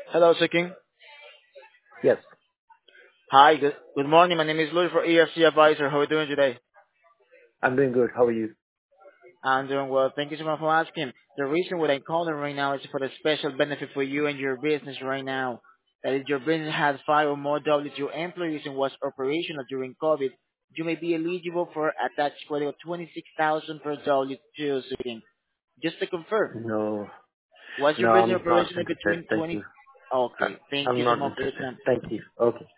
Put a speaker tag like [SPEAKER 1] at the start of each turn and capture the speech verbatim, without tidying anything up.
[SPEAKER 1] Hello, speaking.
[SPEAKER 2] Yes,
[SPEAKER 1] Hi, good, good morning. My name is Louis for E F C Advisor. How are you doing today?
[SPEAKER 2] I'm doing good. How are you?
[SPEAKER 1] I'm doing well. Thank you so much for asking. The reason what I'm calling right now is for the special benefit for you and your business right now. That is, your business has five or more W two employees and was operational during COVID. You may be eligible for a tax credit of twenty-six thousand per W two speaking. Just to confirm,
[SPEAKER 2] No,
[SPEAKER 1] was
[SPEAKER 2] no,
[SPEAKER 1] your business
[SPEAKER 2] I'm not
[SPEAKER 1] operational
[SPEAKER 2] interested.
[SPEAKER 1] between
[SPEAKER 2] Thank
[SPEAKER 1] twenty?
[SPEAKER 2] you. I,
[SPEAKER 1] Okay, thank
[SPEAKER 2] I'm
[SPEAKER 1] you so
[SPEAKER 2] not
[SPEAKER 1] much for your
[SPEAKER 2] interested.
[SPEAKER 1] time.
[SPEAKER 2] Thank you. Okay.